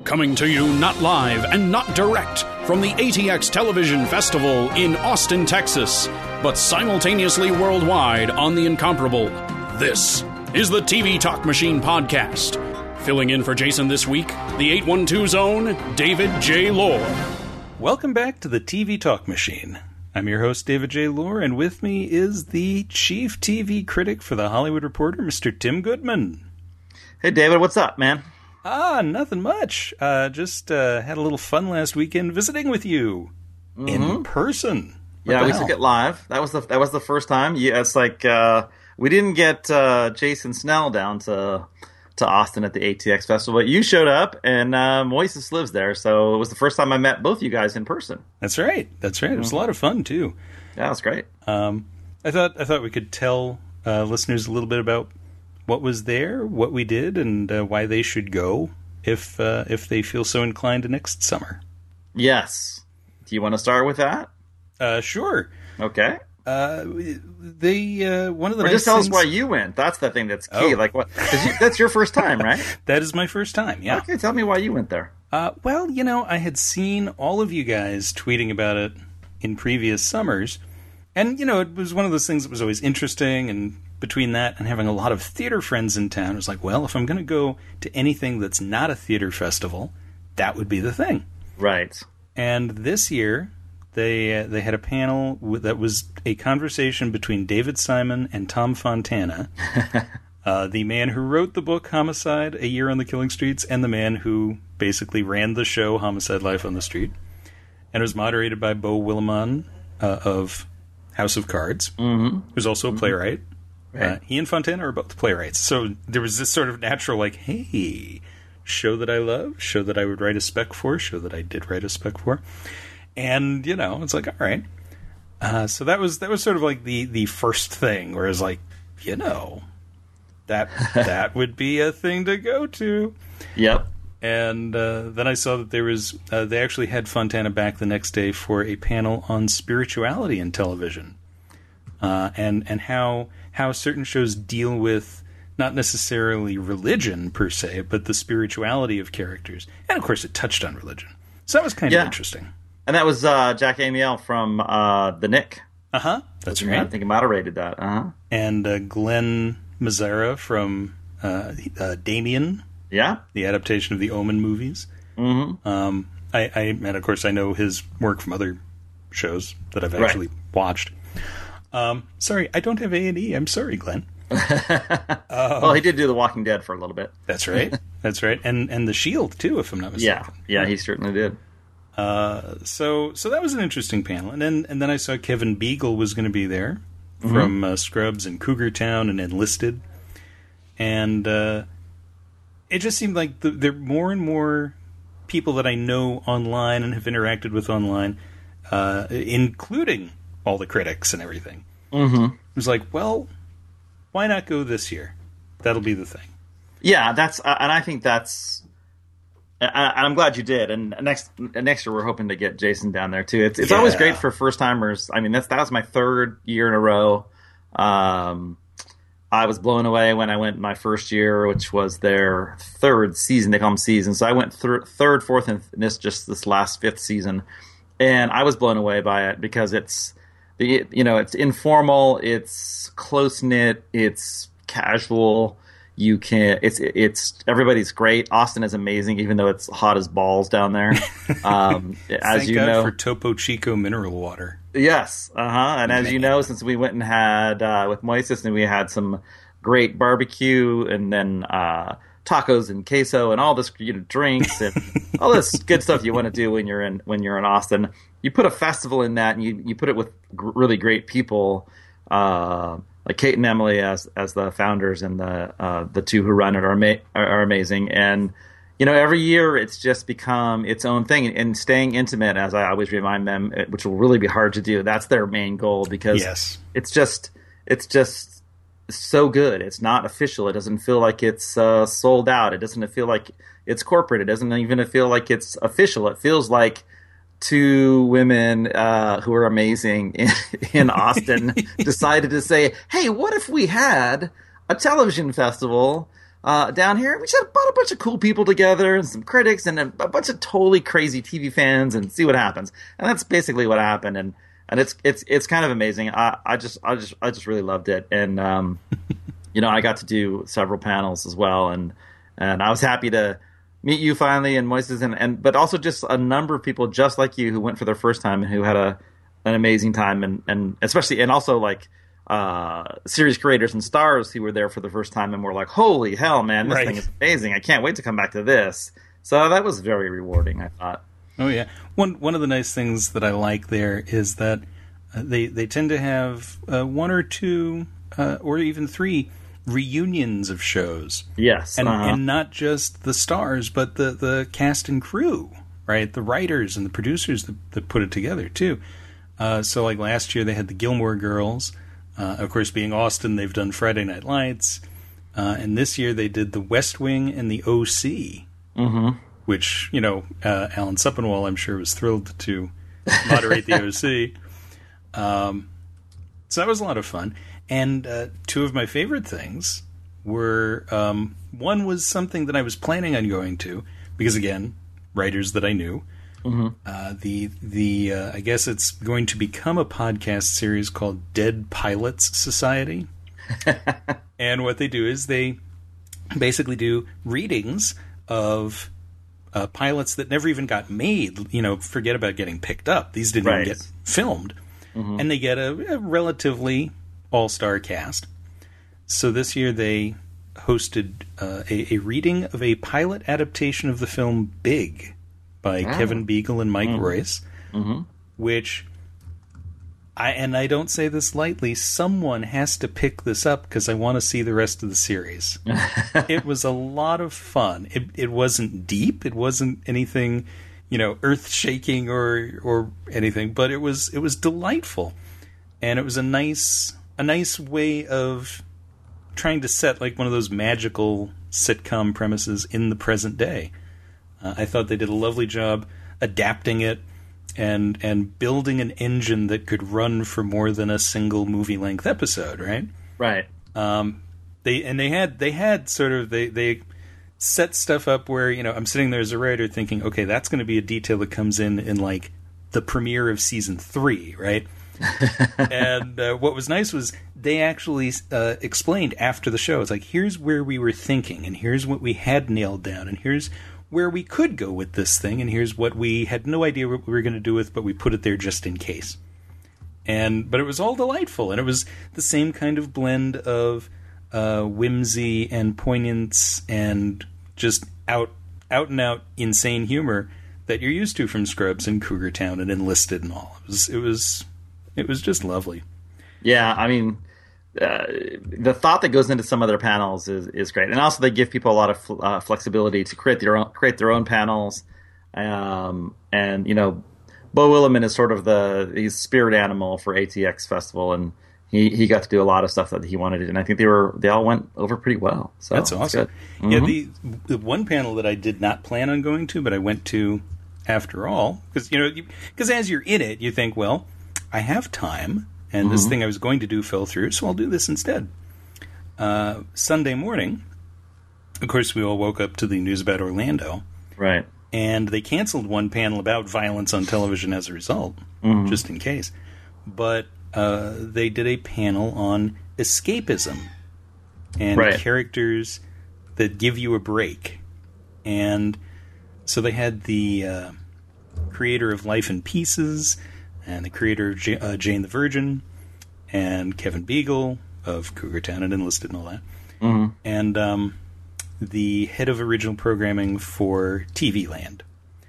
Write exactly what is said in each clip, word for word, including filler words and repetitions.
Coming to you not live and not direct from the A T X Television Festival in Austin, Texas, but simultaneously worldwide on the incomparable. This is the T V Talk Machine Podcast. Filling in for Jason this week, the eight one two Zone, David J. Lohr. Welcome back to the T V Talk Machine. I'm your host, David J. Lohr, and with me is the chief T V critic for The Hollywood Reporter, Mister Tim Goodman. Hey, David, what's up, man? Ah, nothing much. Uh, just uh, had a little fun last weekend visiting with you mm-hmm. in person. What yeah, we hell? took it live. That was the that was the first time. Yeah, it's like uh, we didn't get uh, Jason Snell down to to Austin at the A T X Festival, but you showed up, and uh, Moises lives there, so it was the first time I met both you guys in person. That's right. That's right. It was mm-hmm. a lot of fun too. Yeah, it was great. Um, I thought I thought we could tell uh, listeners a little bit about what was there, what we did, and uh, why they should go if uh, if they feel so inclined next summer. Yes. Do you want to start with that? Uh, sure. Okay. Uh, they uh, one of the or nice just tell things... us why you went. That's the thing that's key. Oh. Like what? Because that's your first time, right? That is my first time. Yeah. Okay. Tell me why you went there. Uh, well, you know, I had seen all of you guys tweeting about it in previous summers, and you know, it was one of those things that was always interesting. And between that and having a lot of theater friends in town, it was like, well, if I'm going to go to anything that's not a theater festival, that would be the thing. Right. And this year, they uh, they had a panel with, that was a conversation between David Simon and Tom Fontana, uh, the man who wrote the book Homicide: A Year on the Killing Streets, and the man who basically ran the show Homicide: Life on the Street. And it was moderated by Beau Willimon uh, of House of Cards, mm-hmm. who's also a playwright. Right. Uh, he and Fontana are both playwrights. So there was this sort of natural, like, hey, show that I love, show that I would write a spec for, show that I did write a spec for. And, you know, it's like, all right. Uh, so that was that was sort of like the, the first thing, where it's like, you know, that that would be a thing to go to. Yep. And uh, then I saw that there was, uh, they actually had Fontana back the next day for a panel on spirituality in television. Uh, and, and how how certain shows deal with not necessarily religion per se, but the spirituality of characters. And of course it touched on religion. So that was kind yeah. of interesting. And that was uh, Jack Amiel from uh, The Nick. Uh-huh. That's I right. I think he moderated that. Uh-huh. And uh, Glenn Mazzara from uh, uh, Damien. Yeah. The adaptation of the Omen movies. Mm-hmm. Um, I, I and of course I know his work from other shows that I've actually right. watched. Um, sorry, I don't have A and E. I'm sorry, Glenn. um, well, he did do The Walking Dead for a little bit. That's right. That's right. And and The Shield, too, if I'm not mistaken. Yeah, yeah, he certainly did. Uh, so so that was an interesting panel. And then and then I saw Kevin Beagle was going to be there mm-hmm. from uh, Scrubs and Cougar Town and Enlisted. And uh, it just seemed like the, there are more and more people that I know online and have interacted with online, uh, including all the critics and everything. Mm-hmm. It was like, well, why not go this year? That'll be the thing. Yeah, that's uh, and I think that's. And I'm glad you did. And next next year, we're hoping to get Jason down there too. It's it's yeah. always great for first timers. I mean, that's that was my third year in a row. Um, I was blown away when I went my first year, which was their third season. They call them seasons. So I went th- third, fourth, and this just this last fifth season, and I was blown away by it because it's. The, you know, it's informal, it's close-knit, it's casual. You can, it's, it's, everybody's great. Austin is amazing, even though it's hot as balls down there. Um, as Thank you God know, for Topo Chico mineral water. Yes. Uh huh. And as you know, since we went and had, uh, with Moises, and we had some great barbecue and then, uh, tacos and queso and all this, you know, drinks and all this good stuff you want to do when you're in when you're in Austin. You put a festival in that, and you, you put it with g- really great people, uh, like Kate and Emily as as the founders, and the uh, the two who run it are, ama- are are amazing. And you know, every year it's just become its own thing. And staying intimate, as I always remind them, which will really be hard to do. That's their main goal because yes. it's just it's just. so good. It's not official. It doesn't feel like it's uh, sold out. It doesn't feel like it's corporate. It doesn't even feel like it's official. It feels like two women uh, who are amazing in, in Austin decided to say, hey, what if we had a television festival uh, down here. We just brought a bunch of cool people together and some critics and a, a bunch of totally crazy T V fans and see what happens. And that's basically what happened. And, and it's, it's, it's kind of amazing. I, I just, I just, I just really loved it. And, um, you know, I got to do several panels as well. And, and I was happy to meet you finally and Moises and, and, but also just a number of people just like you who went for their first time and who had a, an amazing time. And, and especially, and also like, uh, series creators and stars who were there for the first time and were like, holy hell, man, this right. thing is amazing. I can't wait to come back to this. So that was very rewarding, I thought. Oh, yeah. One one of the nice things that I like there is that uh, they, they tend to have uh, one or two uh, or even three reunions of shows. Yes. And, uh-huh. and not just the stars, but the, the cast and crew, right? The writers and the producers that, that put it together, too. Uh, so like last year they had the Gilmore Girls. Uh, of course, being Austin, they've done Friday Night Lights. Uh, and this year they did The West Wing and The O C, mm-hmm. which, you know, uh, Alan Suppenwall, I'm sure, was thrilled to moderate The O C. Um, so that was a lot of fun. And uh, two of my favorite things were, um, one was something that I was planning on going to, because, again, writers that I knew. Mm-hmm. Uh, the the uh, I guess it's going to become a podcast series called Dead Pilots Society. And what they do is they basically do readings of uh, pilots that never even got made. You know, forget about getting picked up. These didn't right. even get filmed. Mm-hmm. And they get a, a relatively all-star cast. So this year they hosted uh, a, a reading of a pilot adaptation of the film Big by oh. Kevin Beagle and Mike mm-hmm. Royce, mm-hmm. which I and I don't say this lightly. Someone has to pick this up because I want to see the rest of the series. It was a lot of fun. It it wasn't deep. It wasn't anything, you know, earth shaking or or anything. But it was it was delightful, and it was a nice a nice way of trying to set like one of those magical sitcom premises in the present day. Uh, I thought they did a lovely job adapting it and and building an engine that could run for more than a single movie-length episode, right? Right. Um, they and they had they had sort of they they set stuff up where, you know, I'm sitting there as a writer thinking, okay, that's going to be a detail that comes in in like the premiere of season three, right? And uh, what was nice was they actually uh, explained after the show. It's like, here's where we were thinking, and here's what we had nailed down, and here's where we could go with this thing, and here's what we had no idea what we were going to do with, but we put it there just in case. And but it was all delightful, and it was the same kind of blend of uh, whimsy and poignance and just out out and out insane humor that you're used to from Scrubs and Cougar Town and Enlisted and all. It was it was it was just lovely. Yeah, I mean, Uh, the thought that goes into some of their panels is, is great, and also they give people a lot of uh, flexibility to create their own create their own panels. Um, and you know, Beau Willimon is sort of the he's spirit animal for A T X Festival, and he, he got to do a lot of stuff that he wanted to do, and I think they were they all went over pretty well. So that's awesome. Mm-hmm. Yeah, the the one panel that I did not plan on going to, but I went to after all, because you know, because as you're in it, you think, well, I have time. And mm-hmm. this thing I was going to do fell through, so I'll do this instead. Uh, Sunday morning, of course, we all woke up to the news about Orlando. Right. And they canceled one panel about violence on television as a result, mm-hmm. just in case. But uh, they did a panel on escapism and right. characters that give you a break. And so they had the uh, creator of Life in Pieces, and the creator of J- uh, Jane the Virgin, and Kevin Beagle of Cougar Town and Enlisted and all that, mm-hmm. and um, the head of original programming for T V Land.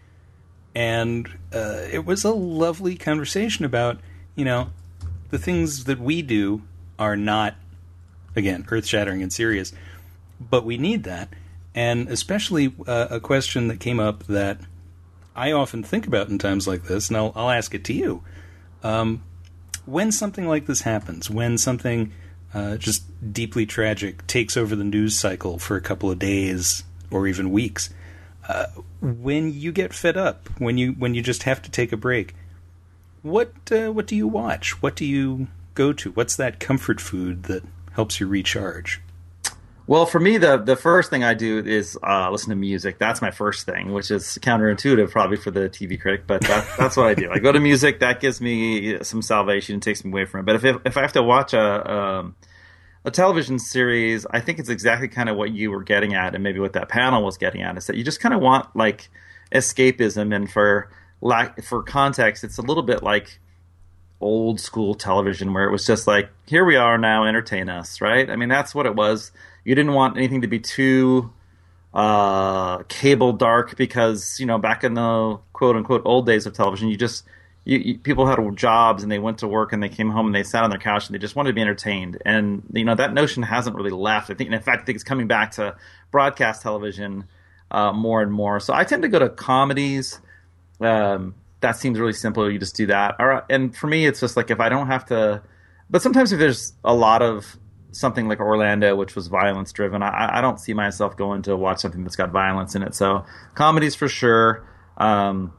And uh, it was a lovely conversation about, you know, the things that we do are not, again, earth-shattering and serious, but we need that. And especially uh, a question that came up that I often think about in times like this, and I'll, I'll ask it to you. Um, when something like this happens, when something uh, just deeply tragic takes over the news cycle for a couple of days or even weeks, uh, when you get fed up, when you when you just have to take a break, what uh, what do you watch? What do you go to? What's that comfort food that helps you recharge? Well, for me, the the first thing I do is uh, listen to music. That's my first thing, which is counterintuitive probably for the T V critic, but that, that's what I do. I go to music. That gives me some salvation and takes me away from it. But if if, if I have to watch a um, a television series, I think it's exactly kind of what you were getting at, and maybe what that panel was getting at, is that you just kind of want like escapism. And for lack for context, it's a little bit like old school television where it was just like, here we are now, entertain us, right? I mean, that's what it was. You didn't want anything to be too uh, cable dark because, you know, back in the quote unquote old days of television, you just you, you, people had jobs and they went to work and they came home and they sat on their couch and they just wanted to be entertained. And, you know, that notion hasn't really left. I think, and in fact, I think it's coming back to broadcast television uh, more and more. So I tend to go to comedies. Um, that seems really simple. You just do that. And for me, it's just like if I don't have to, but sometimes if there's a lot of something like Orlando, which was violence driven, I, I don't see myself going to watch something that's got violence in it. So comedies for sure. Um,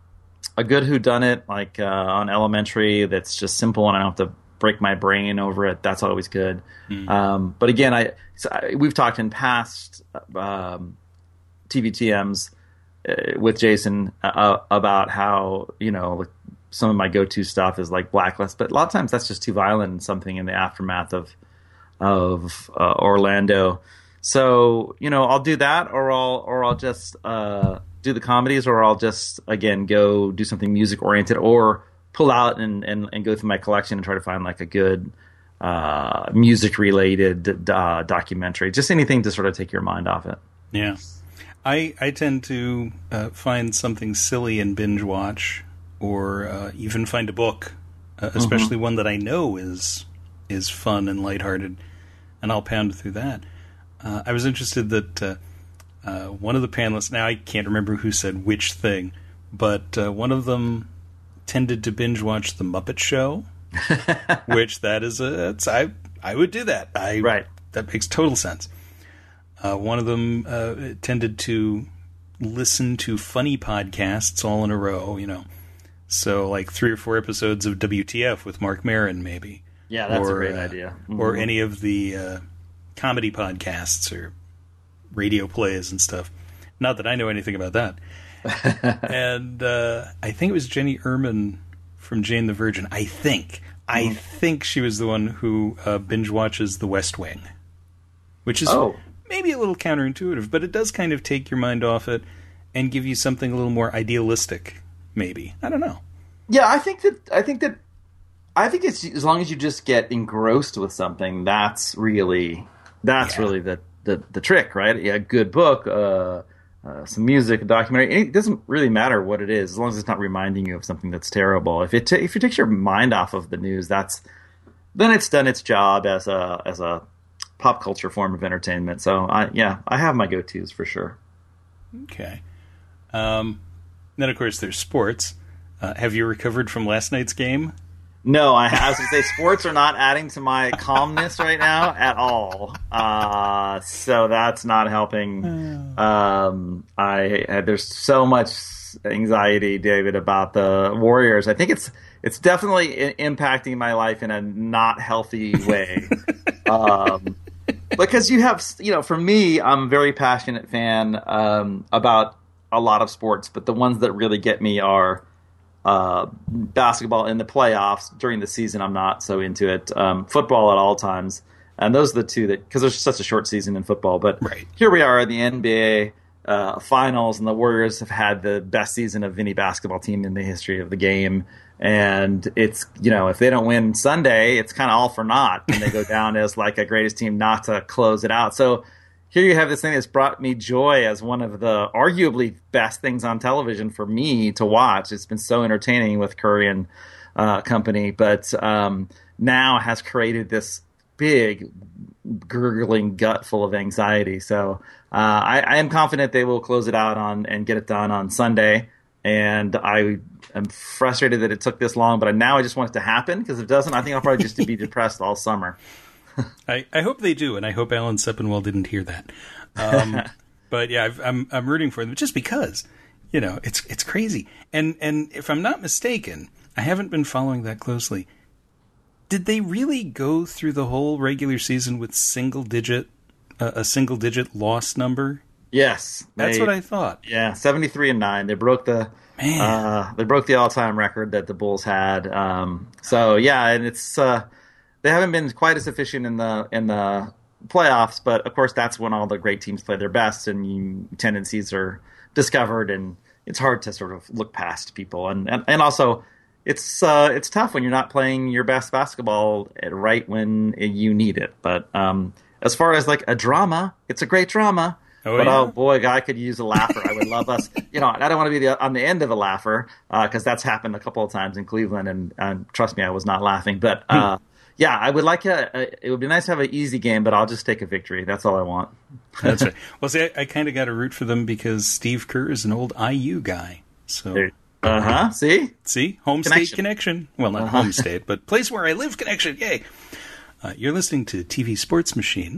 a good whodunit, like uh, on Elementary, that's just simple and I don't have to break my brain over it. That's always good. Mm. Um, but again, I, so I we've talked in past um, T V T Ms uh, with Jason uh, about how, you know, like some of my go-to stuff is like Blacklist, but a lot of times that's just too violent and something in the aftermath of of uh, Orlando. So, you know, I'll do that, or I'll or I'll just uh, do the comedies, or I'll just again go do something music oriented, or pull out and, and, and go through my collection and try to find like a good uh, music related uh, documentary. Just anything to sort of take your mind off it. Yeah, I I tend to uh, find something silly and binge watch, or uh, even find a book, uh, especially mm-hmm. one that I know is is fun and lighthearted, and I'll pound through that. Uh, I was interested that uh, uh, one of the panelists, now I can't remember who said which thing, but uh, one of them tended to binge watch The Muppet Show, which that is a, that's, I I would do that. I, right. That makes total sense. Uh, one of them uh, tended to listen to funny podcasts all in a row, you know. So like three or four episodes of W T F with Mark Maron, maybe. Yeah, that's or, a great uh, idea. Mm-hmm. Or any of the uh, comedy podcasts or radio plays and stuff. Not that I know anything about that. And uh, I think it was Jenny Erman from Jane the Virgin. I think. Mm-hmm. I think she was the one who uh, binge watches The West Wing. Which is oh. maybe a little counterintuitive, but it does kind of take your mind off it and give you something a little more idealistic, maybe. I don't know. Yeah, I think that I think that I think it's as long as you just get engrossed with something, that's really that's yeah. really the, the the trick, right? Yeah, a good book, uh, uh, some music, a documentary. It doesn't really matter what it is, as long as it's not reminding you of something that's terrible. If it t- if it takes your mind off of the news, that's then it's done its job as a as a pop culture form of entertainment. So I, yeah, I have my go-tos for sure. Okay. Um, then of course there's sports. Uh, have you recovered from last night's game? No, I, I was going to say sports are not adding to my calmness right now at all. Uh, so that's not helping. Um, I, I there's so much anxiety, David, about the Warriors. I think it's it's definitely I- impacting my life in a not healthy way. um, because you have, you know, for me, I'm a very passionate fan um, about a lot of sports, but the ones that really get me are Uh, basketball in the playoffs. During the season, I'm not so into it. Um, football at all times, and those are the two that, because there's such a short season in football. But right. Here we are at the N B A uh, finals, and the Warriors have had the best season of any basketball team in the history of the game. And it's, you know, if they don't win Sunday, it's kind of all for naught, and they go down as like a greatest team not to close it out. So here you have this thing that's brought me joy as one of the arguably best things on television for me to watch. It's been so entertaining with Curry and uh, company, but um, now has created this big, gurgling gut full of anxiety. So uh, I, I am confident they will close it out on and get it done on Sunday. And I am frustrated that it took this long, but now I just want it to happen, because if it doesn't, I think I'll probably just be depressed all summer. I, I hope they do, and I hope Alan Sepinwall didn't hear that. Um, but yeah, I've, I'm I'm rooting for them just because, you know, it's it's crazy. And and if I'm not mistaken, I haven't been following that closely. Did they really go through the whole regular season with single digit a, a single-digit loss number? Yes, that's they, what I thought. Yeah, seventy-three and nine. They broke the Man. Uh, they broke the all-time record that the Bulls had. Um, so yeah, and it's uh, they haven't been quite as efficient in the in the playoffs, but of course that's when all the great teams play their best, and you, tendencies are discovered, and it's hard to sort of look past people, and and, and also. It's uh, it's tough when you're not playing your best basketball right when you need it. But um, as far as like a drama, it's a great drama. Oh, but yeah? Oh boy, I could use a laugher. I would love us. You know, I don't want to be the, on the end of a laugher because uh, that's happened a couple of times in Cleveland, and, and trust me, I was not laughing. But uh, yeah, I would like a, a. It would be nice to have an easy game, but I'll just take a victory. That's all I want. That's right. Well, see, I, I kind of got to root for them because Steve Kerr is an old I U guy, so. There. Uh huh. See, see, home connection. state connection. Well, not uh-huh. home state, but place where I live connection. Yay! Uh, you're listening to T V Sports Machine.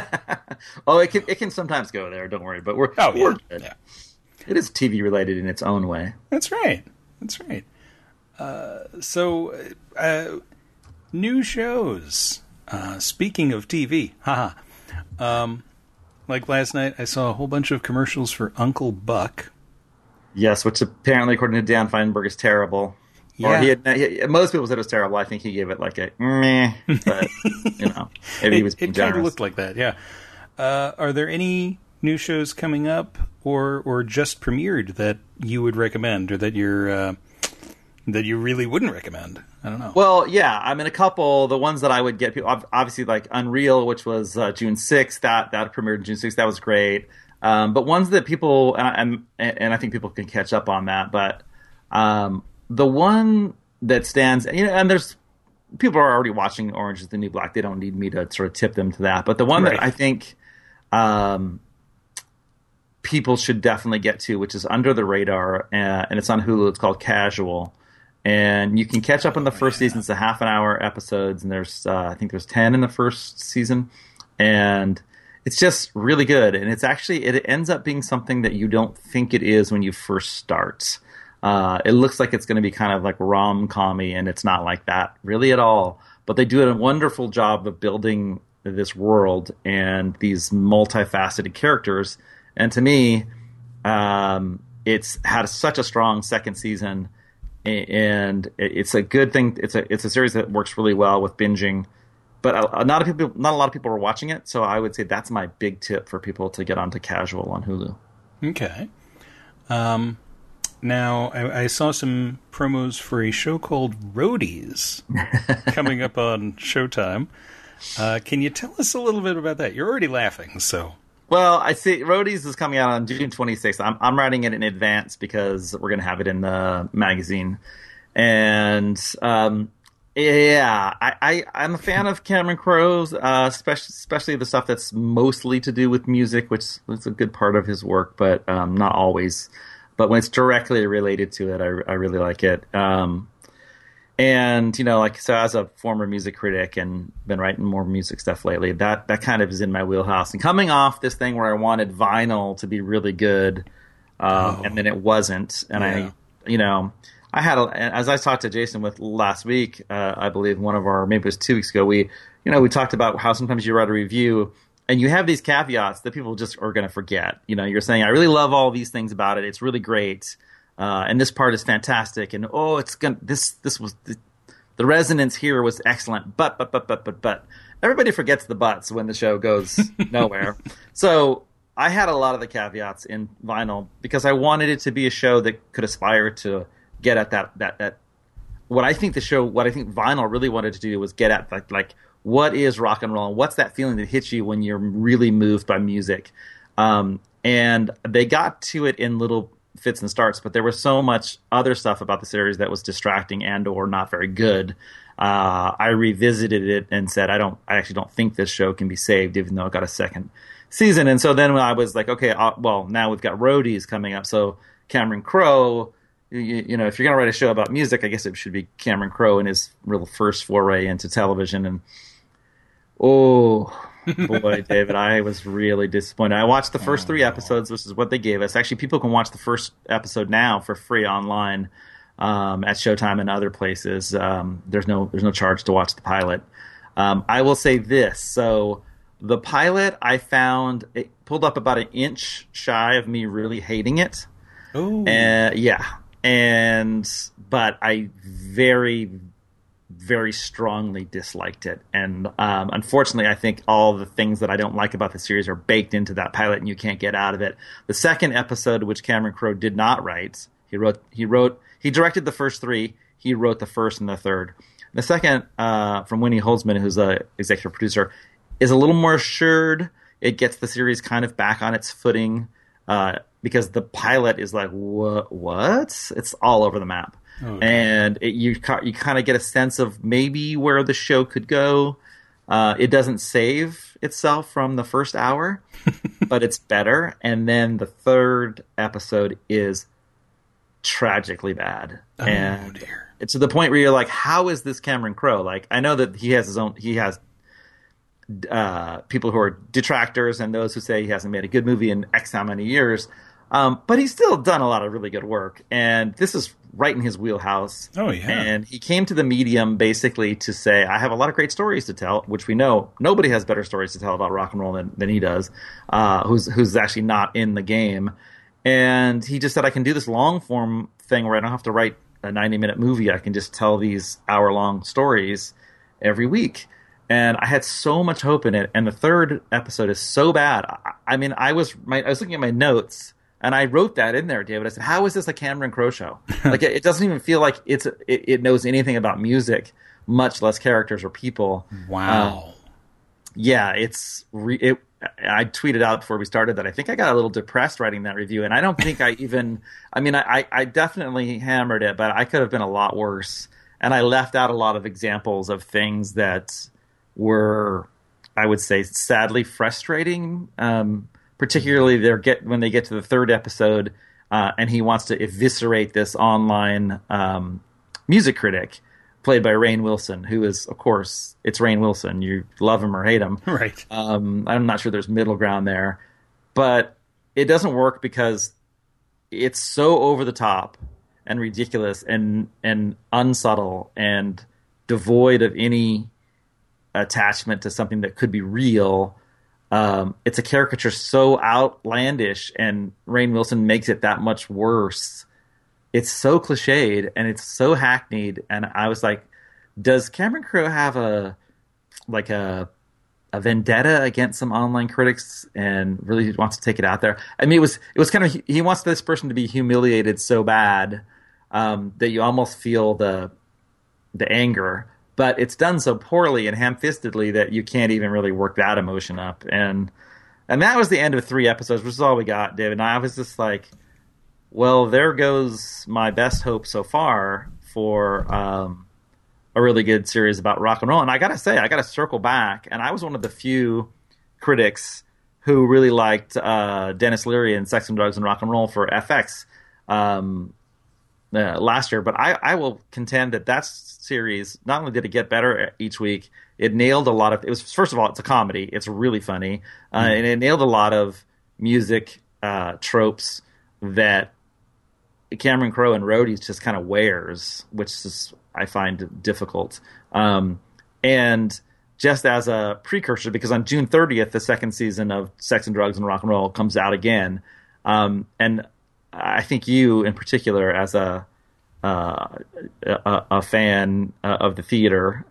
Oh, it can it can sometimes go there. Don't worry, but we're oh we're yeah, good. yeah. It is T V related in its own way. That's right. That's right. Uh, so, uh, new shows. Uh, speaking of T V, haha. Um, like last night, I saw a whole bunch of commercials for Uncle Buck. Yes, which apparently, according to Dan Feinberg, is terrible. Yeah. Or he had, he, most people said it was terrible. I think he gave it like a meh, but you know, maybe it, he was being It kind of looked like that, yeah. Uh, are there any new shows coming up, or or just premiered that you would recommend, or that you're uh, that you really wouldn't recommend? I don't know. Well, yeah, I mean, a couple. The ones that I would get people, obviously, like Unreal, which was uh, June sixth. That that premiered June sixth. That was great. Um, but ones that people, and, and I think people can catch up on that, but um, the one that stands, you know, and there's people are already watching Orange is the New Black. They don't need me to sort of tip them to that. But the one right. that I think um, people should definitely get to, which is under the radar, uh, and it's on Hulu. It's called Casual. And you can catch up on the first oh, yeah. season. It's a half an hour episodes, and there's uh, I think there's ten in the first season. And it's just really good, and it's actually it ends up being something that you don't think it is when you first start. Uh, it looks like it's going to be kind of like rom-commy, and it's not like that really at all. But they do a wonderful job of building this world and these multifaceted characters. And to me, um, it's had such a strong second season, and it's a good thing. It's a it's a series that works really well with binging. But not a people, not a lot of people are watching it, so I would say that's my big tip for people to get onto Casual on Hulu. Okay. Um, now, I, I saw some promos for a show called Roadies coming up on Showtime. Uh, can you tell us a little bit about that? You're already laughing, so... Well, I see Roadies is coming out on June twenty-sixth. I'm, I'm writing it in advance because we're going to have it in the magazine. And... Um, Yeah, I, I, I'm a fan of Cameron Crowe's, uh, especially, especially the stuff that's mostly to do with music, which is a good part of his work, but um, not always. But when it's directly related to it, I, I really like it. Um, and, you know, like, so as a former music critic and been writing more music stuff lately, that, that kind of is in my wheelhouse. And coming off this thing where I wanted vinyl to be really good, um, oh. and then it wasn't. And yeah. I, you know... I had, a, as I talked to Jason with last week, uh, I believe one of our, maybe it was two weeks ago, we, you know, we talked about how sometimes you write a review and you have these caveats that people just are going to forget. You know, you're saying, I really love all these things about it. It's really great. Uh, and this part is fantastic. And, oh, it's going to, this, this was, the, the resonance here was excellent. But, but, but, but, but, but. Everybody forgets the buts when the show goes nowhere. So I had a lot of the caveats in vinyl because I wanted it to be a show that could aspire to get at that, that, that, what I think the show, what I think vinyl really wanted to do was get at like, like what is rock and roll? And what's that feeling that hits you when you're really moved by music? Um, and they got to it in little fits and starts, but there was so much other stuff about the series that was distracting and or not very good. Uh, I revisited it and said, I don't, I actually don't think this show can be saved, even though it got a second season. And so then when I was like, okay, uh, well, now we've got Roadies coming up. So Cameron Crowe, You, you know, if you're going to write a show about music, I guess it should be Cameron Crowe in his real first foray into television. And, oh, boy, David, I was really disappointed. I watched the first three episodes, which is what they gave us. Actually, people can watch the first episode now for free online um, at Showtime and other places. Um, there's no there's no charge to watch the pilot. Um, I will say this. So the pilot I found it pulled up about an inch shy of me really hating it. Oh, uh, yeah, and but I very, very strongly disliked it, and um, unfortunately, I think all the things that I don't like about the series are baked into that pilot, and you can't get out of it. The second episode, which Cameron Crowe did not write, he wrote, he wrote, he directed the first three. He wrote the first and the third. The second, uh, from Winnie Holzman, who's the executive producer, is a little more assured. It gets the series kind of back on its footing uh, because the pilot is like, what? What? It's all over the map. Okay. And it, you you kind of get a sense of maybe where the show could go. Uh, it doesn't save itself from the first hour, but it's better. And then the third episode is tragically bad. Oh, and dear. It's to the point where you're like, how is this Cameron Crowe? Like, I know that he has his own, he has uh, people who are detractors and those who say he hasn't made a good movie in X how many years. Um, but he's still done a lot of really good work. And this is right in his wheelhouse. Oh, yeah. And he came to the medium basically to say, I have a lot of great stories to tell, which we know nobody has better stories to tell about rock and roll than, than he does, uh, who's, who's actually not in the game. And he just said, I can do this long form thing where I don't have to write a ninety minute movie. I can just tell these hour long stories every week. And I had so much hope in it. And the third episode is so bad. I, I mean, I was my, I was looking at my notes and I wrote that in there, David. I said, how is this a Cameron Crowe show? Like, it, it doesn't even feel like it's it, it knows anything about music, much less characters or people. Wow. Um, yeah, it's re- it. I tweeted out before we started that I think I got a little depressed writing that review, and I don't think I even. I mean, I, I definitely hammered it, but I could have been a lot worse. And I left out a lot of examples of things that were, I would say, sadly frustrating. Um, particularly, they get when they get to the third episode, uh, and he wants to eviscerate this online um, music critic played by Rainn Wilson, who is, of course, it's Rainn Wilson. You love him or hate him. Right. Um, I'm not sure there's middle ground there. But it doesn't work because it's so over the top and ridiculous and, and unsubtle and devoid of any attachment to something that could be real. Um, it's a caricature so outlandish, and Rainn Wilson makes it that much worse. It's so cliched and it's so hackneyed, and I was like, does Cameron Crowe have a like a a vendetta against some online critics and really wants to take it out there? I mean, it was it was kind of, he wants this person to be humiliated so bad um, that you almost feel the the anger, but it's done so poorly and ham-fistedly that you can't even really work that emotion up. And and that was the end of three episodes, which is all we got, David. And I was just like, well, there goes my best hope so far for um, a really good series about rock and roll. And I got to say, I got to circle back. And I was one of the few critics who really liked uh, Dennis Leary and Sex and Drugs and Rock and Roll for F X um, uh, last year. But I, I will contend that that series, not only did it get better each week, it nailed a lot of – it was, first of all, it's a comedy. It's really funny. Uh, mm-hmm. And it nailed a lot of music uh, tropes that – Cameron Crowe and Roadies just kind of wears, which is, I find difficult. Um, and just as a precursor, because on June thirtieth, the second season of Sex and Drugs and Rock and Roll comes out again. Um, and I think you in particular, as a, uh, a, a fan uh, of the theater,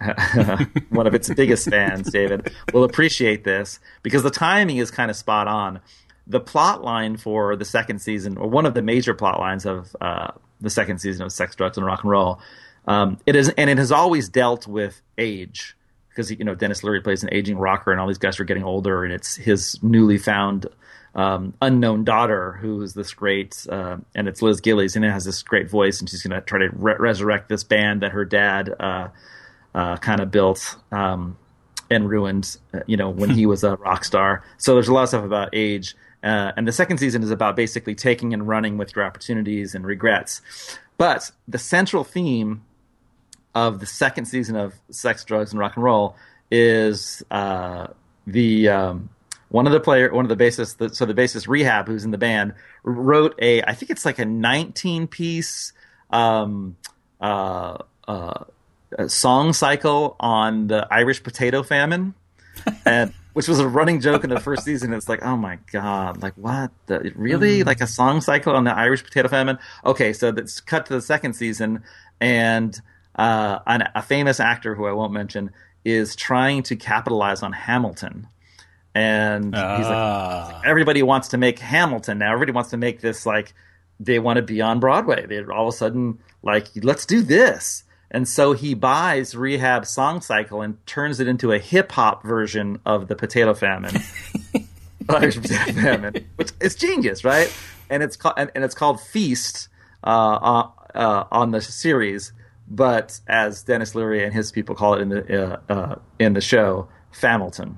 one of its biggest fans, David, will appreciate this because the timing is kind of spot on. The plot line for the second season, or one of the major plot lines of uh, the second season of Sex, Drugs, and Rock and Roll, um, it is, and it has always dealt with age, because you know Dennis Leary plays an aging rocker, and all these guys are getting older, and it's his newly found um, unknown daughter who is this great, uh, and it's Liz Gillies, and it has this great voice, and she's going to try to re- resurrect this band that her dad uh, uh, kind of built um, and ruined, uh, you know, when he was a rock star. So there's a lot of stuff about age. Uh, and the second season is about basically taking and running with your opportunities and regrets. But the central theme of the second season of Sex, Drugs, and Rock and Roll is uh, the um, one of the player, one of the bassists. The, so the bassist Rehab, who's in the band, wrote a I think it's like a nineteen piece um, uh, uh, song cycle on the Irish potato famine. And which was a running joke in the first season. It's like, oh my god, like what? The, really? Mm. Like a song cycle on the Irish potato famine? Okay, so let's cut to the second season, and uh, an, a famous actor who I won't mention is trying to capitalize on Hamilton. And uh. he's like, everybody wants to make Hamilton now. Everybody wants to make this, like, they want to be on Broadway. They all of a sudden, like, let's do this. And so he buys Rehab Song Cycle and turns it into a hip-hop version of the Potato Famine. Irish Potato Famine. Which is genius, right? And it's, called, and, and it's called Feast uh, uh, uh, on the series. But as Dennis Leary and his people call it in the, uh, uh, in the show, Familton.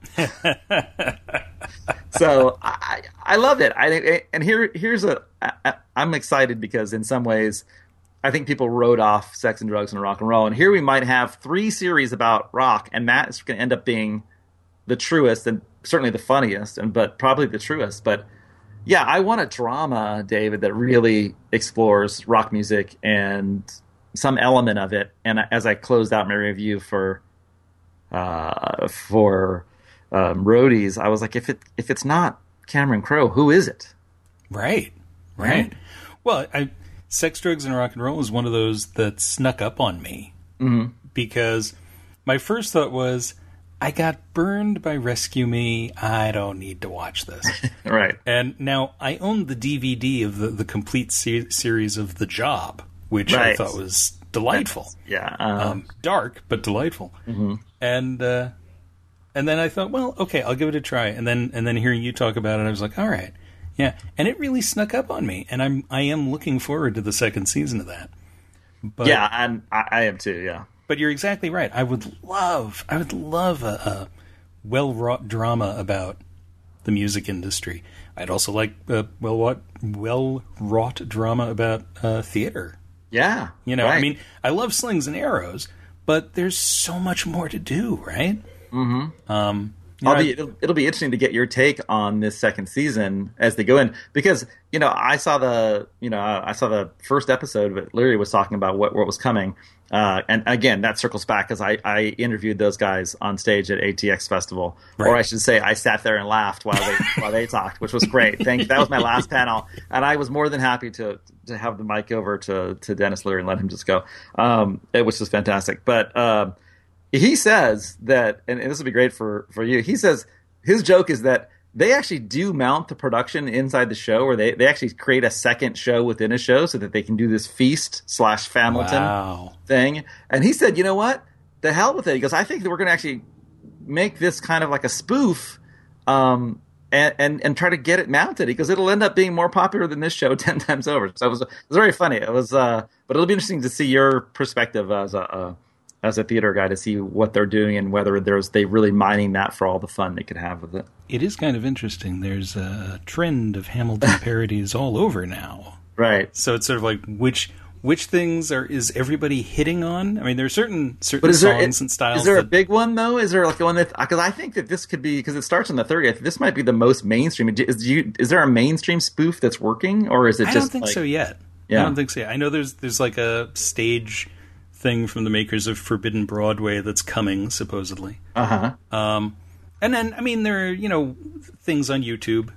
So I I love it. I and here here's a I, I'm excited because in some ways I think people wrote off Sex and Drugs and Rock and Roll, and here we might have three series about rock, and that is going to end up being the truest and certainly the funniest, and but probably the truest. But yeah, I want a drama, David, that really explores rock music and some element of it. And as I closed out my review for uh, for Um, Roadies, I was like, if it if it's not Cameron Crowe, who is it? Right, right. right. Well, I, Sex, Drugs, and Rock and Roll is one of those that snuck up on me mm-hmm. because my first thought was, I got burned by Rescue Me. I don't need to watch this. Right. And now I own the D V D of the, the complete se- series of The Job, which right. I thought was delightful. That's, yeah. Uh, um, dark, but delightful. Mm-hmm. And... Uh, And then I thought, well, okay, I'll give it a try. And then and then hearing you talk about it, I was like, all right. Yeah. And it really snuck up on me. And I'm I am looking forward to the second season of that. But, yeah, and I, I am too, yeah. But you're exactly right. I would love I would love a, a well-wrought drama about the music industry. I'd also like a well-wrought well-wrought drama about uh, theater. Yeah. You know, right. I mean, I love slings and arrows, but there's so much more to do, right? Mm-hmm. Um, I'll know, be, it'll, it'll be interesting to get your take on this second season as they go in, because you know I saw the you know I saw the first episode, but Leary was talking about what what was coming, uh, and again that circles back because I, I interviewed those guys on stage at A T X Festival, right. Or I should say I sat there and laughed while they while they talked, which was great. Thank you. That was my last panel, and I was more than happy to to have the mic over to to Dennis Leary and let him just go, um, which was fantastic, but. Uh, He says that, and this would be great for, for you, he says his joke is that they actually do mount the production inside the show, or they, they actually create a second show within a show so that they can do this Feast slash Familton wow. thing. And he said, you know what? The hell with it. He goes, I think that we're going to actually make this kind of like a spoof um, and, and, and try to get it mounted. He goes, it'll end up being more popular than this show ten times over. So it was, it was very funny. It was, uh, but it'll be interesting to see your perspective as a, a as a theater guy to see what they're doing and whether there's they really mining that for all the fun they could have with it. It is kind of interesting. There's a trend of Hamilton parodies all over now. Right. So it's sort of like which which things are is everybody hitting on? I mean, there are certain certain songs there, it, and styles. Is there that, a big one though? Is there like one that because I think that this could be because it starts on the thirtieth. This might be the most mainstream. Is you is there a mainstream spoof that's working, or is it I just? I don't think like, so yet. Yeah. I don't think so. Yet. I know there's there's like a stage thing from the makers of Forbidden Broadway that's coming, supposedly. Uh-huh. Um, and then, I mean, there are, you know, things on YouTube.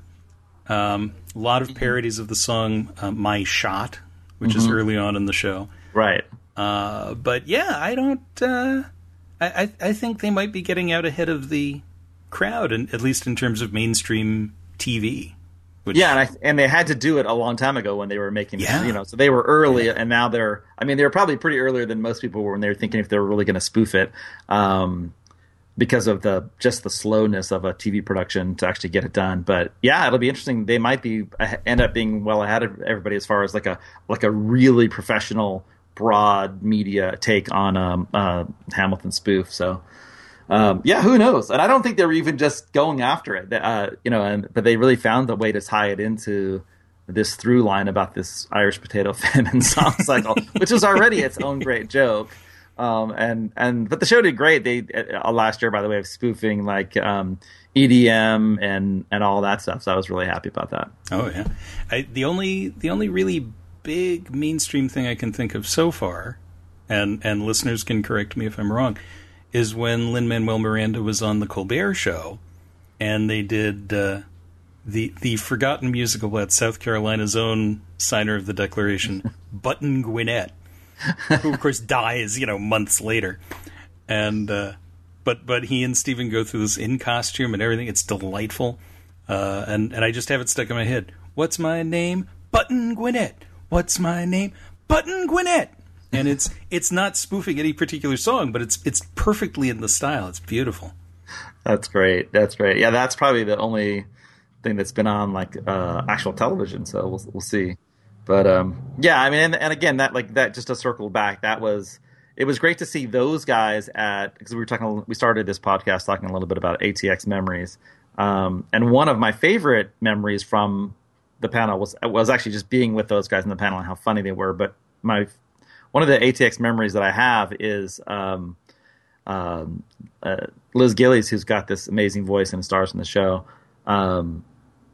Um, a lot of parodies of the song uh, My Shot, which mm-hmm. is early on in the show. Right. Uh, but yeah, I don't... Uh, I, I, I think they might be getting out ahead of the crowd, and at least in terms of mainstream T V. Which, yeah, and, I, and they had to do it a long time ago when they were making, yeah. you know, so they were early, yeah. and now they're, I mean, they were probably pretty earlier than most people were when they were thinking if they were really going to spoof it, um, because of the just the slowness of a T V production to actually get it done. But yeah, it'll be interesting. They might be end up being well ahead of everybody as far as like a like a really professional, broad media take on a, a Hamilton spoof. So. Um, yeah, who knows? And I don't think they were even just going after it, uh, you know. And but they really found a way to tie it into this through line about this Irish potato famine song cycle, which was already its own great joke. Um, and and but the show did great. They uh, last year, by the way, of spoofing like um, E D M and and all that stuff. So I was really happy about that. Oh yeah, I, the only the only really big mainstream thing I can think of so far, and and listeners can correct me if I'm wrong, is when Lin-Manuel Miranda was on the Colbert Show, and they did uh, the the forgotten musical about South Carolina's own signer of the Declaration, Button Gwinnett, who of course dies, you know, months later. And uh, but but he and Stephen go through this in costume and everything. It's delightful, uh, and and I just have it stuck in my head. What's my name? Button Gwinnett. What's my name? Button Gwinnett. And it's it's not spoofing any particular song, but it's it's perfectly in the style. It's beautiful. That's great. That's great. Yeah, that's probably the only thing that's been on like uh, actual television. So we'll we'll see. But um, yeah, I mean, and, and again, that like that just to circle back, that was it was great to see those guys at because we were talking. We started this podcast talking a little bit about A T X memories, um, and one of my favorite memories from the panel was was actually just being with those guys in the panel and how funny they were. But my one of the A T X memories that I have is um, um, uh, Liz Gillies, who's got this amazing voice and stars in the show. Um,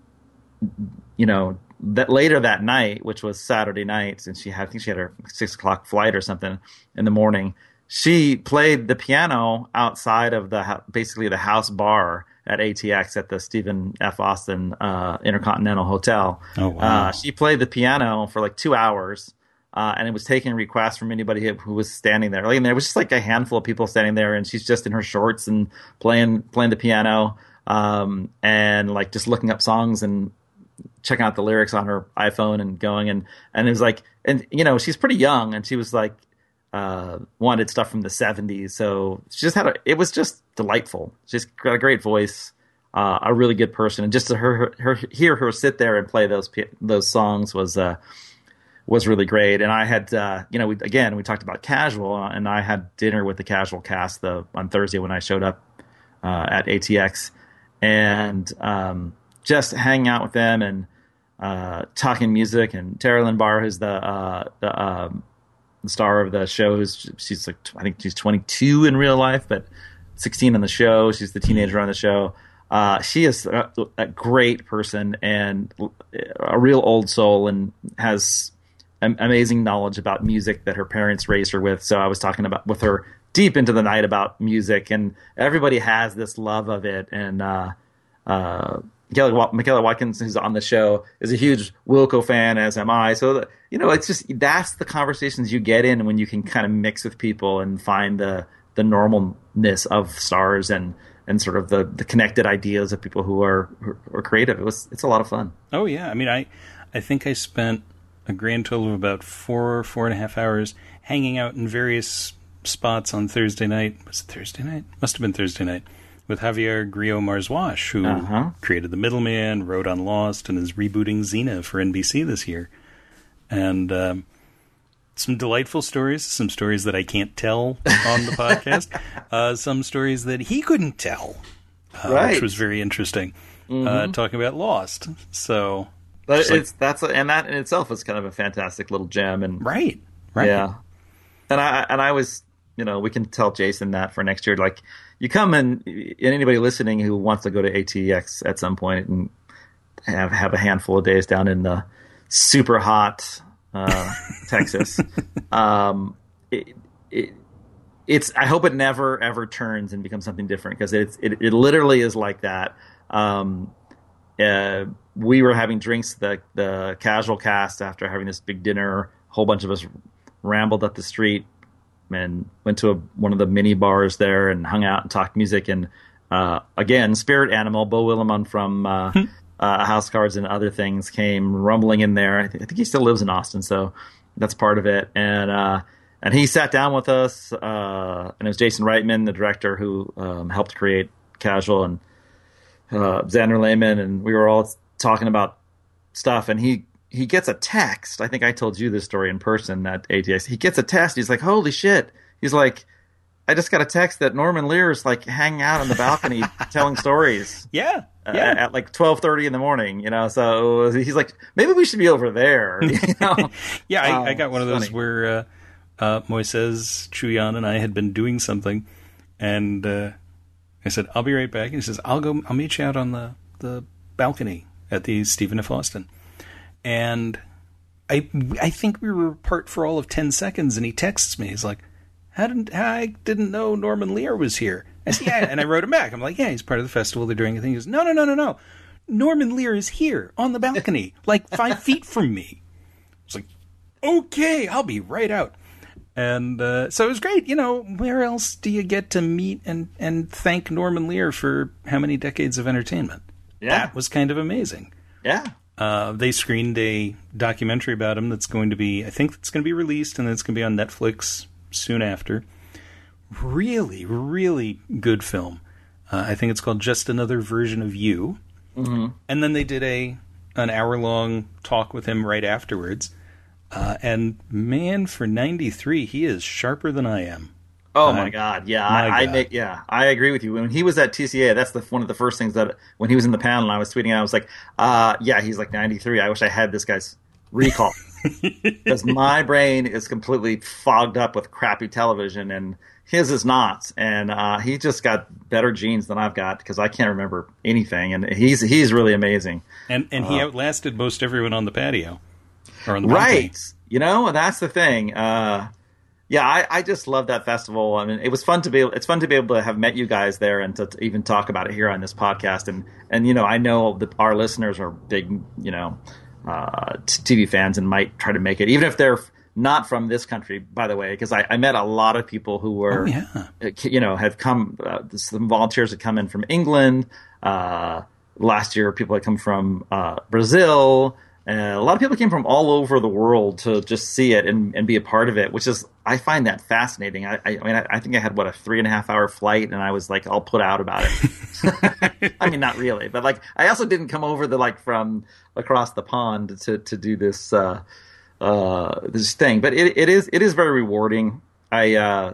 you know, that later that night, which was Saturday night, and she had, I think she had her six o'clock flight or something in the morning. She played the piano outside of the basically the house bar at A T X at the Stephen F. Austin uh, Intercontinental Hotel. Oh wow! Uh, she played the piano for like two hours. Uh, and it was taking requests from anybody who was standing there. Like, and there was just like a handful of people standing there, and she's just in her shorts and playing playing the piano, um, and like just looking up songs and checking out the lyrics on her iPhone and going and and it was like, and you know, she's pretty young, and she was like uh, wanted stuff from the seventies, so she just had a. It was just delightful. She's got a great voice, uh, a really good person, and just to her, her, her hear her sit there and play those those songs was. Uh, was really great. And I had, uh, you know, we, again, we talked about Casual, and I had dinner with the Casual cast the, on Thursday when I showed up uh, at A T X, and um, just hanging out with them and uh, talking music. And Tara Lynn Barr, who's the, uh, the, um, the star of the show, who's, she's like, I think she's twenty-two in real life, but sixteen on the show. She's the teenager on the show. Uh, she is a, a great person and a real old soul, and has amazing knowledge about music that her parents raised her with. So I was talking about with her deep into the night about music, and everybody has this love of it. And uh, uh, Michaela, Michaela Watkins, who's on the show, is a huge Wilco fan, as am I. So the, you know, it's just that's the conversations you get in when you can kind of mix with people and find the the normalness of stars and and sort of the, the connected ideas of people who are who are creative. It was it's a lot of fun. Oh yeah, I mean, I I think I spent a grand total of about four, four and a half hours hanging out in various spots on Thursday night. Was it Thursday night? Must have been Thursday night. With Javier Grillo-Marzouche, who uh-huh. created The Middleman, wrote on Lost, and is rebooting Xena for N B C this year. And um, some delightful stories, some stories that I can't tell on the podcast, uh, some stories that he couldn't tell, uh, right. which was very interesting, mm-hmm. uh, talking about Lost. So... But it's, it's that's a, and that in itself is kind of a fantastic little gem, and right, right, yeah. And I and I was, you know, we can tell Jason that for next year. Like, you come and, and anybody listening who wants to go to A T X at some point and have have a handful of days down in the super hot uh, Texas, um, it, it it's. I hope it never ever turns and becomes something different, because it's it, it literally is like that. Um, uh, we were having drinks, the the Casual cast, after having this big dinner. A whole bunch of us rambled up the street and went to a, one of the mini bars there and hung out and talked music. And uh, again, spirit animal Beau Willimon from uh, uh, House Cards and Other Things came rumbling in there. I, th- I think he still lives in Austin, so that's part of it. And uh, and he sat down with us, uh, and it was Jason Reitman, the director, who um, helped create Casual, and uh, Xander Lehman, and we were all talking about stuff. And he he gets a text. I think I told you this story in person at A T X. He gets a text. He's like, "Holy shit!" He's like, "I just got a text that Norman Lear's like hanging out on the balcony telling stories." Yeah, uh, yeah. At like twelve thirty in the morning, you know. So he's like, "Maybe we should be over there." You know? yeah, I, um, I got one of those funny. where uh, uh, Moises Chuyan and I had been doing something, and uh, I said, "I'll be right back." And he says, "I'll go. I'll meet you out on the, the balcony at the Stephen F. Austin." And I I think we were apart for all of ten seconds, and he texts me. He's like, how didn't how I didn't know Norman Lear was here. I said, yeah, and I wrote him back. I'm like, yeah, he's part of the festival. They're doing a thing. He goes, no, no, no, no, no. Norman Lear is here on the balcony, like five feet from me. It's like, okay, I'll be right out. And uh, so it was great. You know, where else do you get to meet and, and thank Norman Lear for how many decades of entertainment? Yeah. That was kind of amazing. Yeah. Uh, they screened a documentary about him that's going to be, I think it's going to be released, and then it's going to be on Netflix soon after. Really, really good film. Uh, I think it's called Just Another Version of You. Mm-hmm. And then they did a an hour-long talk with him right afterwards. Uh, and man, for ninety-three, he is sharper than I am. Oh uh, my God! Yeah, my I, I God. make, yeah, I agree with you. When he was at T C A, that's the one of the first things that when he was in the panel, and I was tweeting, I was like, uh, "Yeah, he's like ninety-three. I wish I had this guy's recall because my brain is completely fogged up with crappy television, and his is not. And uh, he just got better genes than I've got because I can't remember anything, and he's he's really amazing. And and he Uh, outlasted most everyone on the patio. Or on the balcony. Right. You know, that's the thing. Uh, yeah, I, I just love that festival. I mean, it was fun to be. It's fun to be able to have met you guys there and to, to even talk about it here on this podcast. And and you know, I know that our listeners are big, you know, uh, T V fans and might try to make it, even if they're not from this country. By the way, because I, I met a lot of people who were, Oh, yeah. you know, have come. Uh, some volunteers had come in from England. Uh, last year, people had come from uh, Brazil. Uh, a lot of people came from all over the world to just see it and, and be a part of it, which is, I find that fascinating. I, I, I mean, I, I think I had, what, a three and a half hour flight, and I was like all put out about it. I mean, not really, but like, I also didn't come over the, like, from across the pond to, to do this, uh, uh, this thing. But it, it is, it is very rewarding. I, uh,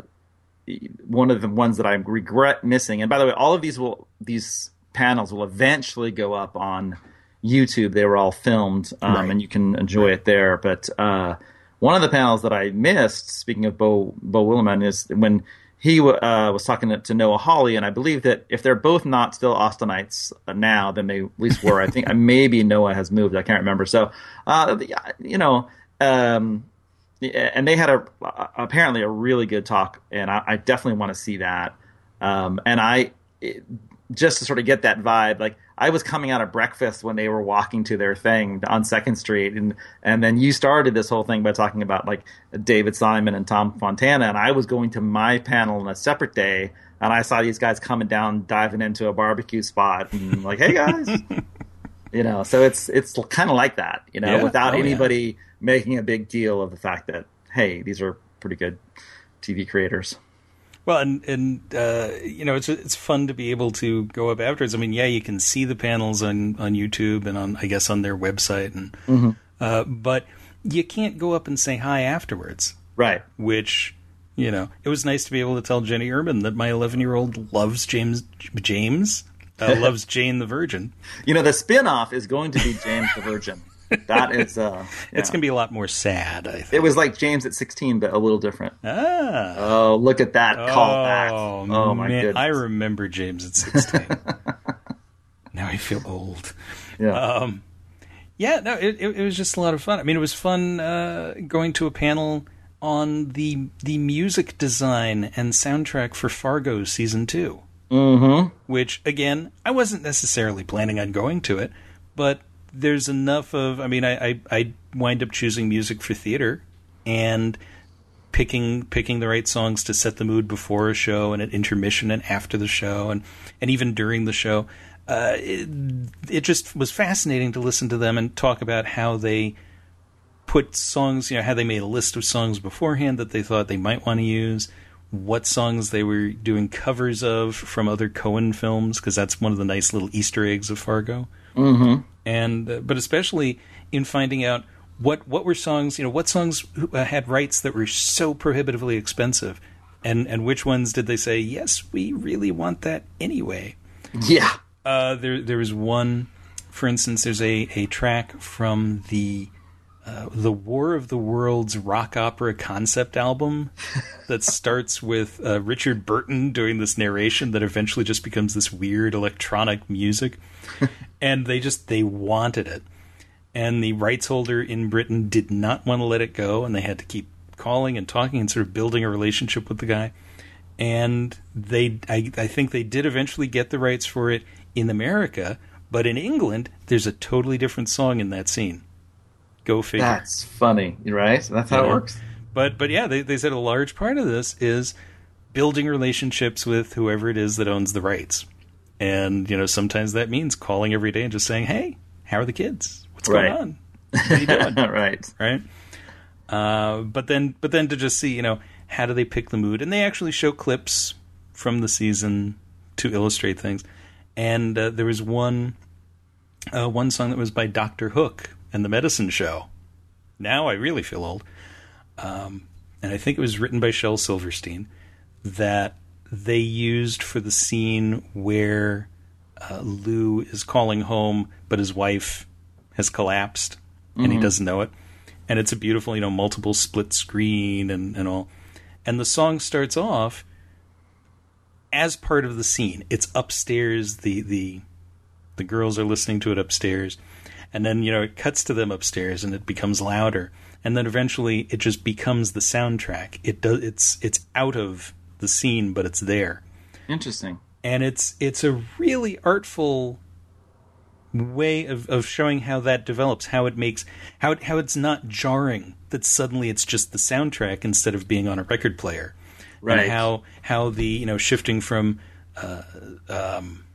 one of the ones that I regret missing, and by the way, all of these will, these panels will eventually go up on YouTube. They were all filmed, um, Right. and you can enjoy it there. But uh, one of the panels that I missed, speaking of Bo Bo Willimon, is when he uh, was talking to, to Noah Hawley, and I believe that if they're both not still Austinites now, then they at least were. I think maybe Noah has moved. I can't remember. So, uh, you know, um, and they had a apparently a really good talk, and I, I definitely want to see that. Um, and I. It, just to sort of get that vibe, like I was coming out of breakfast when they were walking to their thing on Second Street, and and then you started this whole thing by talking about like David Simon and Tom Fontana, and I was going to my panel on a separate day, and I saw these guys coming down, diving into a barbecue spot, and I'm like, hey guys, you know. So it's it's kind of like that, you know, Yeah. without Oh, anybody yeah. making a big deal of the fact that hey, these are pretty good T V creators. Well, and and uh, you know, it's it's fun to be able to go up afterwards. I mean, yeah, you can see the panels on, on YouTube and on, I guess, on their website, and Mm-hmm. uh, but you can't go up and say hi afterwards. Right. Which, you know, it was nice to be able to tell Jenny Urban that my eleven-year-old loves James James uh, loves Jane the Virgin. You know, the spin-off is going to be James the Virgin. That is, uh, It's yeah. going to be a lot more sad, I think. It was like James at sixteen, but a little different. Ah. Oh, look at that callback. Oh, Oh, my man. goodness. I remember James at sixteen. Now I feel old. Yeah. Um, yeah, no, it, it, it was just a lot of fun. I mean, it was fun uh, going to a panel on the the music design and soundtrack for Fargo Season two. Mm-hmm. Which, again, I wasn't necessarily planning on going to it, but there's enough of... I mean, I, I, I wind up choosing music for theater and picking picking the right songs to set the mood before a show and at intermission and after the show and, and even during the show. Uh, it, it just was fascinating to listen to them and talk about how they put songs, you know, how they made a list of songs beforehand that they thought they might want to use, what songs they were doing covers of from other Coen films, because that's one of the nice little Easter eggs of Fargo. Mm-hmm. And uh, but especially in finding out what what were songs, you know, what songs uh, had rights that were so prohibitively expensive, and and which ones did they say, yes, we really want that anyway. Yeah. Uh, there there was one, for instance, there's a, a track from the uh, the War of the Worlds rock opera concept album that starts with uh, Richard Burton doing this narration that eventually just becomes this weird electronic music, and they just they wanted it, and the rights holder in Britain did not want to let it go, and they had to keep calling and talking and sort of building a relationship with the guy. And they, I, I think they did eventually get the rights for it in America, but in England, there's a totally different song in that scene. Go figure. That's funny, right? That's how yeah. it works. But but yeah, they they said a large part of this is building relationships with whoever it is that owns the rights, and you know sometimes that means calling every day and just saying, "Hey, how are the kids? What's right. going on? What are you doing?" right, right. Uh, but then but then to just see, you know. How do they pick the mood? And they actually show clips from the season to illustrate things. And uh, there was one uh, one song that was by Doctor Hook and the Medicine Show. Now I really feel old. Um, and I think it was written by Shel Silverstein that they used for the scene where uh, Lou is calling home, but his wife has collapsed and mm-hmm. he doesn't know it. And it's a beautiful, you know, multiple split screen and, and all. And the song starts off as part of the scene. It's upstairs. The, the the girls are listening to it upstairs. And then, you know, it cuts to them upstairs and it becomes louder. And then eventually it just becomes the soundtrack. It does it's it's out of the scene, but it's there. Interesting. And it's it's a really artful way of, of showing how that develops, how it makes how it, how it's not jarring that suddenly it's just the soundtrack instead of being on a record player, right? And how how the you know shifting from uh, um,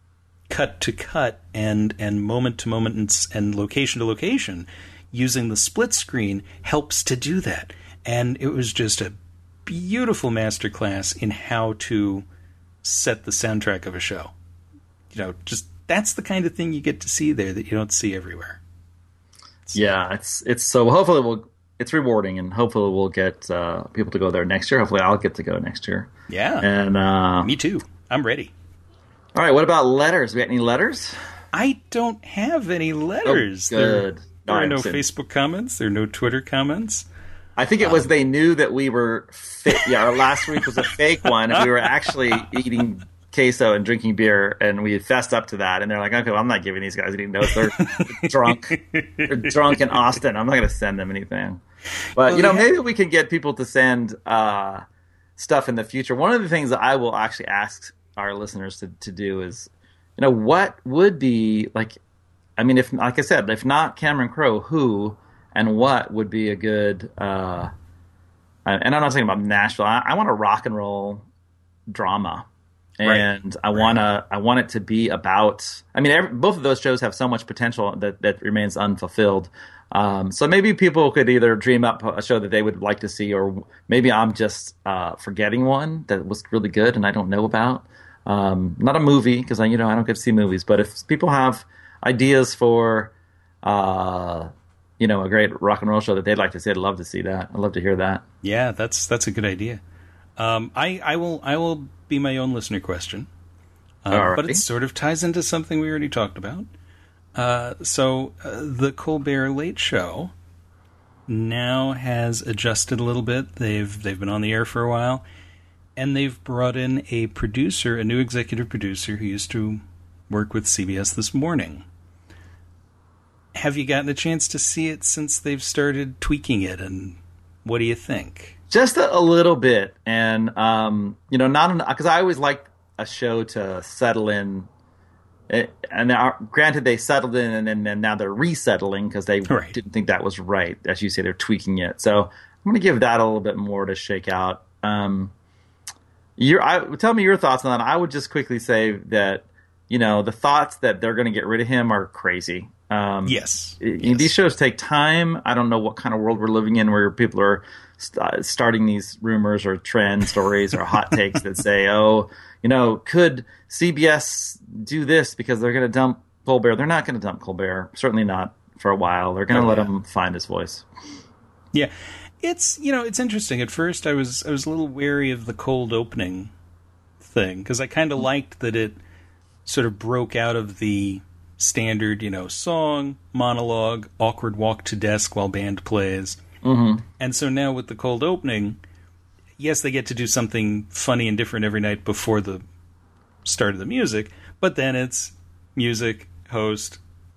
cut to cut and and moment to moment and, and location to location, using the split screen helps to do that. And it was just a beautiful masterclass in how to set the soundtrack of a show. You know, just. That's the kind of thing you get to see there that you don't see everywhere. So. Yeah, it's it's so hopefully we'll it's rewarding, and hopefully we'll get uh, people to go there next year. Hopefully I'll get to go next year. Yeah, and uh, me too. I'm ready. All right, what about letters? We got any letters? I don't have any letters. Oh, good. There, there are no Facebook comments. There are no Twitter comments. I think it was um, they knew that we were. Fa- yeah, our last week was a fake one, and we were actually eating queso and drinking beer, and we fessed up to that, and they're like, okay, well, I'm not giving these guys any notes. They're drunk. They're drunk in Austin. I'm not going to send them anything. But, well, you know, yeah. maybe we can get people to send uh, stuff in the future. One of the things that I will actually ask our listeners to, to do is, you know, what would be, like, I mean, if, like I said, if not Cameron Crowe, who and what would be a good, uh, and I'm not talking about Nashville. I, I want a rock and roll drama. And right. I wanna, right. I want it to be about. I mean, every, both of those shows have so much potential that, that remains unfulfilled. Um, so maybe people could either dream up a show that they would like to see, or maybe I'm just uh, forgetting one that was really good and I don't know about. Um, not a movie, because I, you know, I don't get to see movies. But if people have ideas for, uh, you know, a great rock and roll show that they'd like to see, I'd love to see that. I'd love to hear that. Yeah, that's that's a good idea. Um, I, I will I will be my own listener question, uh, but it sort of ties into something we already talked about. Uh, so uh, the Colbert Late Show now has adjusted a little bit. They've they've been on the air for a while, and they've brought in a producer, a new executive producer who used to work with C B S This Morning. Have you gotten a chance to see it since they've started tweaking it, and what do you think? Just a, a little bit, and um, you know, not because I always like a show to settle in. It, and now, granted, they settled in, and then and now they're resettling because they right. didn't think that was right. As you say, they're tweaking it. So I'm going to give that a little bit more to shake out. Um, your, I, tell me your thoughts on that. I would just quickly say that, you know, the thoughts that they're going to get rid of him are crazy. Um, yes. It, yes. These shows take time. I don't know what kind of world we're living in where people are st- starting these rumors or trend stories or hot takes that say, oh, you know, could C B S do this because they're going to dump Colbert? They're not going to dump Colbert. Certainly not for a while. They're going to oh, let yeah. him find his voice. Yeah. It's, you know, it's interesting. At first I was I was a little wary of the cold opening thing because I kind of liked that it sort of broke out of the standard, you know, song, monologue, awkward walk to desk while band plays. Mm-hmm. And so now with the cold opening, yes, they get to do something funny and different every night before the start of the music, but then it's music, host,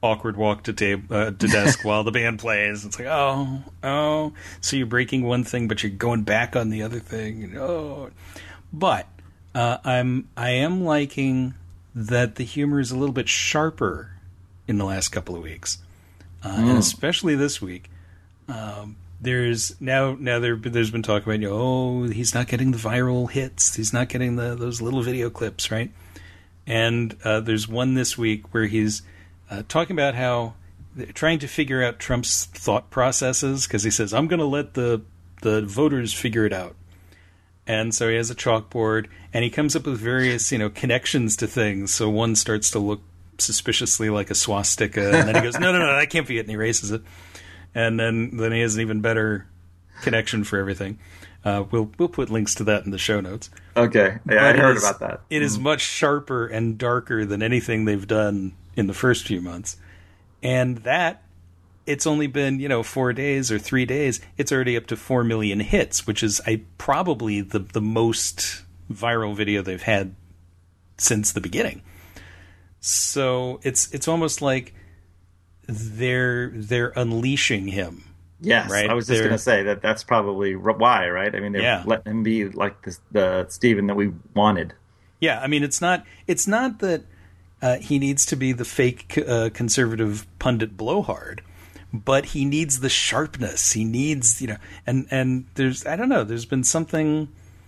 awkward walk to tab- uh, to desk while the band plays. It's like, oh, oh, so you're breaking one thing, but you're going back on the other thing. Oh, but uh, I'm I am liking that the humor is a little bit sharper in the last couple of weeks, uh, mm. and especially this week. Um, there's now now there there's been talk about, you know, oh, he's not getting the viral hits, he's not getting the those little video clips, right? And uh, there's one this week where he's uh, talking about how they're trying to figure out Trump's thought processes, because he says, I'm going to let the the voters figure it out. And so he has a chalkboard, and he comes up with various, you know, connections to things. So one starts to look suspiciously like a swastika, and then he goes, no, no, no, that can't be it, and he erases it. And then, then he has an even better connection for everything. Uh, we'll we'll put links to that in the show notes. Okay, yeah, but I heard is, about that. It mm. is much sharper and darker than anything they've done in the first few months. And that, it's only been, you know, four days or three days. It's already up to four million hits, which is I probably the, the most viral video they've had since the beginning. So it's it's almost like they're they're unleashing him. Yes, right? I was just going to say that that's probably why, right? I mean, they're yeah. letting him be like this, the Stephen that we wanted. Yeah, I mean, it's not it's not that uh, he needs to be the fake uh, conservative pundit blowhard, but he needs the sharpness. He needs, you know, and and there's I don't know, there's been something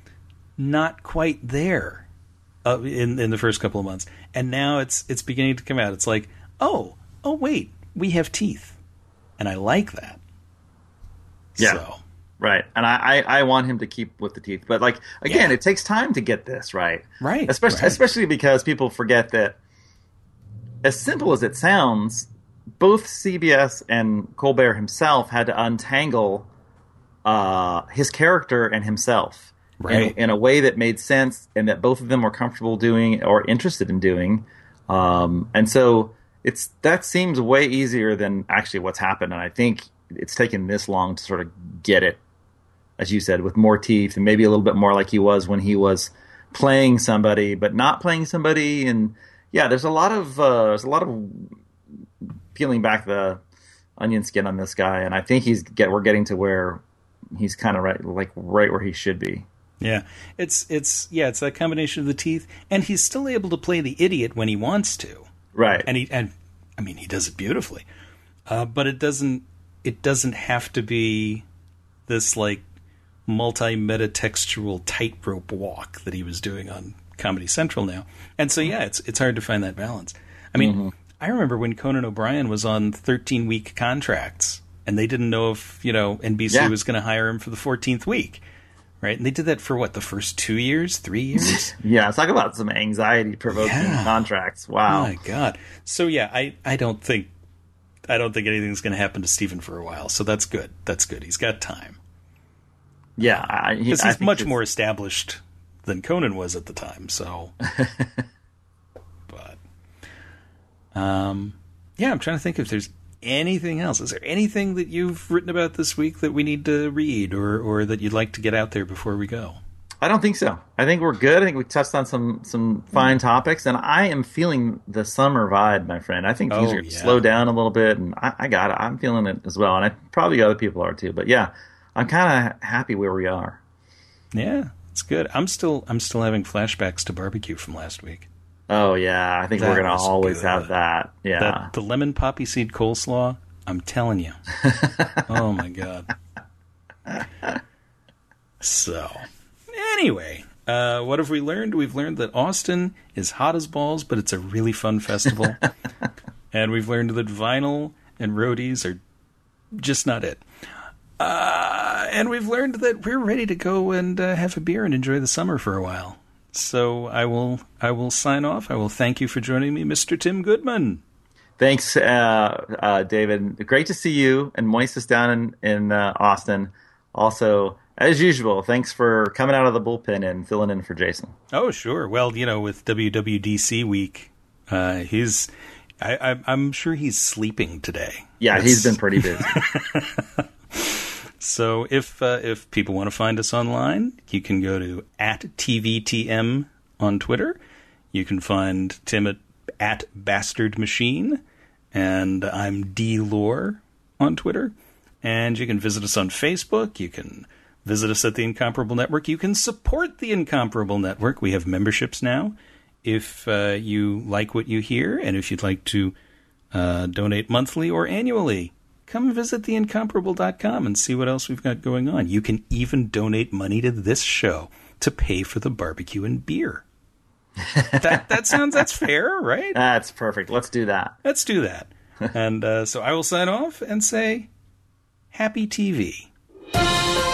not quite there uh, in in the first couple of months, and now it's it's beginning to come out. It's like, oh, oh, wait, we have teeth, and I like that. Yeah, so. Right. And I, I, I want him to keep with the teeth. But, like, again, yeah. it takes time to get this right. Right. Especially, right. especially because people forget that, as simple as it sounds, both C B S and Colbert himself had to untangle uh, his character and himself right. in, in a way that made sense and that both of them were comfortable doing or interested in doing. Um, and so it's that seems way easier than actually what's happened. And I think it's taken this long to sort of get it, as you said, with more teeth and maybe a little bit more like he was when he was playing somebody, but not playing somebody. And yeah, there's a lot of uh, there's a lot of peeling back the onion skin on this guy, and I think he's get we're getting to where he's kind of right, like right where he should be. Yeah, it's it's yeah, it's that combination of the teeth, and he's still able to play the idiot when he wants to, right? And he and I mean he does it beautifully, uh, but it doesn't. It doesn't have to be this like multi-metatextual tightrope walk that he was doing on Comedy Central now. And so, yeah, it's it's hard to find that balance. I mean, mm-hmm. I remember when Conan O'Brien was on thirteen-week contracts, and they didn't know if, you know, N B C yeah. was going to hire him for the fourteenth week, right? And they did that for, what, the first two years, three years? Yeah, talk about some anxiety-provoking yeah. contracts. Wow. Oh, my God. So, yeah, I, I don't think I don't think anything's going to happen to Stephen for a while, so that's good. That's good. He's got time. Yeah, because he, he's much it's... more established than Conan was at the time. So, but um, yeah, I'm trying to think if there's anything else. Is there anything that you've written about this week that we need to read, or or that you'd like to get out there before we go? I don't think so. I think we're good. I think we touched on some some fine topics, and I am feeling the summer vibe, my friend. I think things oh, are yeah. slow down a little bit, and I, I got it. I'm feeling it as well, and I probably other people are too. But yeah, I'm kind of happy where we are. Yeah, it's good. I'm still I'm still having flashbacks to barbecue from last week. Oh yeah, I think that we're gonna always good. have that. Yeah, that, the lemon poppy seed coleslaw. I'm telling you. Oh my God. So. Anyway, uh, what have we learned? We've learned that Austin is hot as balls, but it's a really fun festival. And we've learned that vinyl and roadies are just not it. Uh, and we've learned that we're ready to go and uh, have a beer and enjoy the summer for a while. So I will I will sign off. I will thank you for joining me, Mister Tim Goodman. Thanks, uh, uh, David. Great to see you and Moises down in, in uh, Austin. Also, as usual, thanks for coming out of the bullpen and filling in for Jason. Oh, sure. Well, you know, with W W D C week, uh, he's, I, I, I'm sure he's sleeping today. Yeah, That's... he's been pretty busy. So if uh, if people want to find us online, you can go to at T V T M on Twitter. You can find Tim at, at Bastard Machine. And I'm D Lore on Twitter. And you can visit us on Facebook. You can visit us at the Incomparable Network. You can support the Incomparable Network. We have memberships now. If uh, you like what you hear, and if you'd like to uh, donate monthly or annually, come visit the incomparable dot com and see what else we've got going on. You can even donate money to this show to pay for the barbecue and beer. that that sounds that's fair, right? That's perfect. Let's do that. Let's do that. And uh, so I will sign off and say, happy T V.